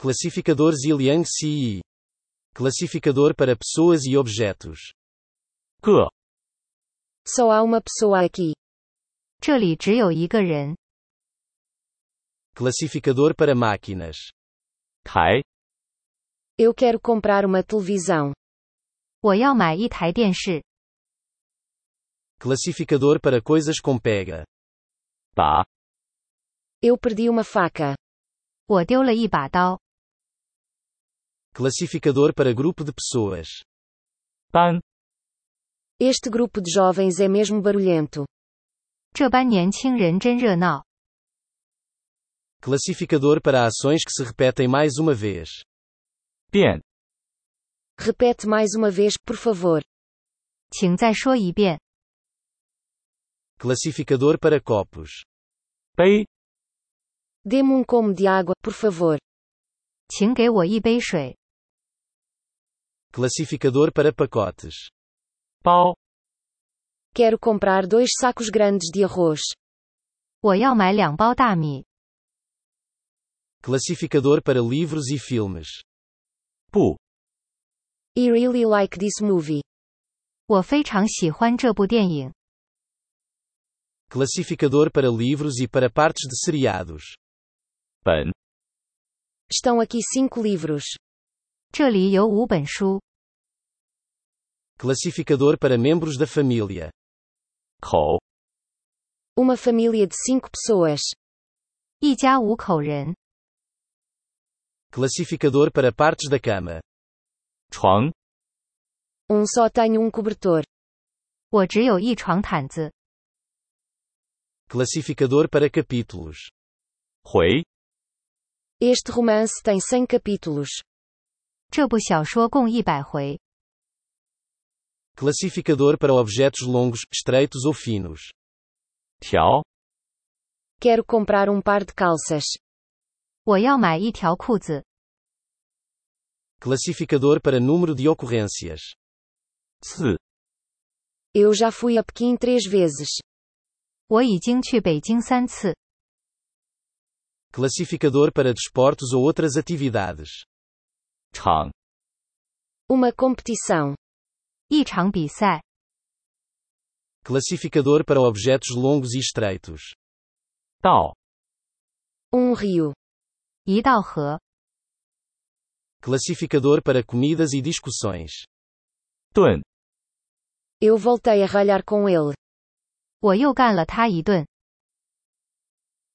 Classificador Ziliang CI. Classificador para pessoas e objetos. 个 Só há uma pessoa aqui. 这里只有一个人。 Classificador para máquinas. 台 Eu quero comprar uma televisão. 我要买一台电视。 Classificador para coisas com pega. 把 Eu perdi uma faca. 我丢了一把刀。 Classificador para grupo de pessoas. 班 Este grupo de jovens é mesmo barulhento. 这班年轻人真热闹。 Classificador para ações que se repetem mais uma vez. 变 Repete mais uma vez, por favor. 请再说一遍。 Classificador para copos. 杯 Dê-me como de água, por favor. 请给我一杯水。 Classificador para pacotes. 包 Quero comprar 2 sacos grandes de arroz. 我要买2包大米。 Classificador para livros e filmes. 布 I really like this movie. 我非常喜欢这部电影。 Classificador para livros e para partes de seriados. 本 Estão aqui 5 livros. 这里有5本书。 Classificador para membros da família. 口 Uma família de 5 pessoas. 一家5口人。 Classificador para partes da cama. 床 Só tenho cobertor. 我只有一床毯子。 Classificador para capítulos. 回 Este romance tem 100 capítulos. 这部小说共100回。 Classificador para objetos longos, estreitos ou finos. 条 Quero comprar par de calças. 我要买一条裤子。 Classificador para número de ocorrências. 次 Eu já fui a Pequim 3 vezes. 我已经去北京3次。 Classificador para desportos ou outras atividades. 场 Uma competição. 一场比赛。 Classificador para objetos longos e estreitos. 道 Rio. 一道河。 Classificador para comidas e discussões. 顿 Eu voltei a ralhar com ele. 我又干了他一顿。